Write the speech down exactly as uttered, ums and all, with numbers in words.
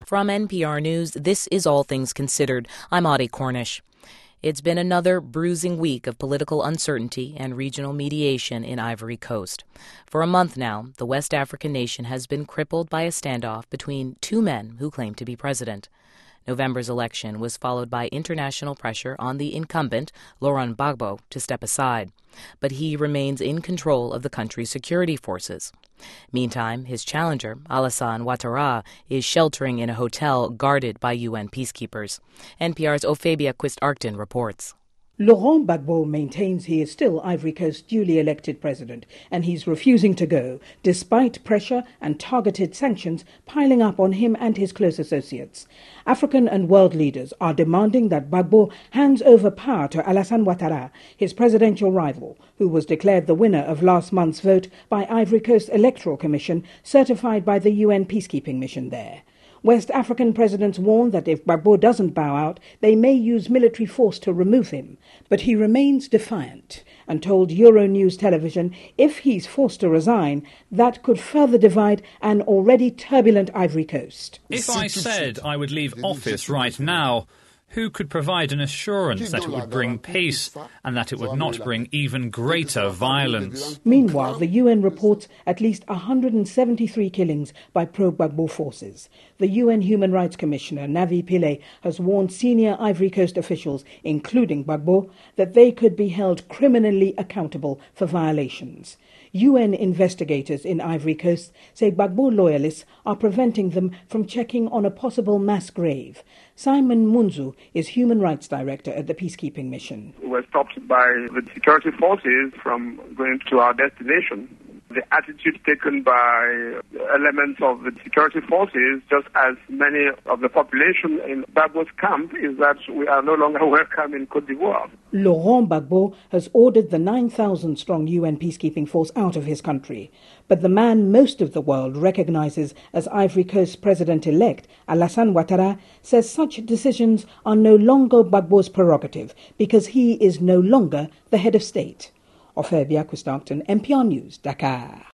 From N P R News, this is All Things Considered. I'm Audie Cornish. It's been another bruising week of political uncertainty and regional mediation in Ivory Coast. For a month now, the West African nation has been crippled by a standoff between two men who claim to be president. November's election was followed by international pressure on the incumbent, Laurent Gbagbo, to step aside. But he remains in control of the country's security forces. Meantime, his challenger, Alassane Ouattara, is sheltering in a hotel guarded by U N peacekeepers. N P R's Ophebia Quist-Arcton reports. Laurent Gbagbo maintains he is still Ivory Coast's duly elected president, and he's refusing to go, despite pressure and targeted sanctions piling up on him and his close associates. African and world leaders are demanding that Gbagbo hands over power to Alassane Ouattara, his presidential rival, who was declared the winner of last month's vote by Ivory Coast Electoral Commission, certified by the U N peacekeeping mission there. West African presidents warn that if Gbagbo doesn't bow out, they may use military force to remove him. But he remains defiant and told Euronews television if he's forced to resign, that could further divide an already turbulent Ivory Coast. If I said I would leave office right now, who could provide an assurance that it would bring peace and that it would not bring even greater violence? Meanwhile, the U N reports at least one hundred seventy-three killings by pro-Gbagbo forces. The U N Human Rights Commissioner, Navi Pillay, has warned senior Ivory Coast officials, including Gbagbo, that they could be held criminally accountable for violations. U N investigators in Ivory Coast say Gbagbo loyalists are preventing them from checking on a possible mass grave. Simon Munzu is Human Rights Director at the Peacekeeping Mission. We were stopped by the security forces from going to our destination. The attitude taken by elements of the security forces, just as many of the population in Gbagbo's camp, is that we are no longer welcome in Côte d'Ivoire. Laurent Gbagbo has ordered the nine thousand strong U N peacekeeping force out of his country. But the man most of the world recognizes as Ivory Coast's president-elect, Alassane Ouattara, says such decisions are no longer Gbagbo's prerogative because he is no longer the head of state. Ophebia Quist-Arcton, N P R News, Dakar.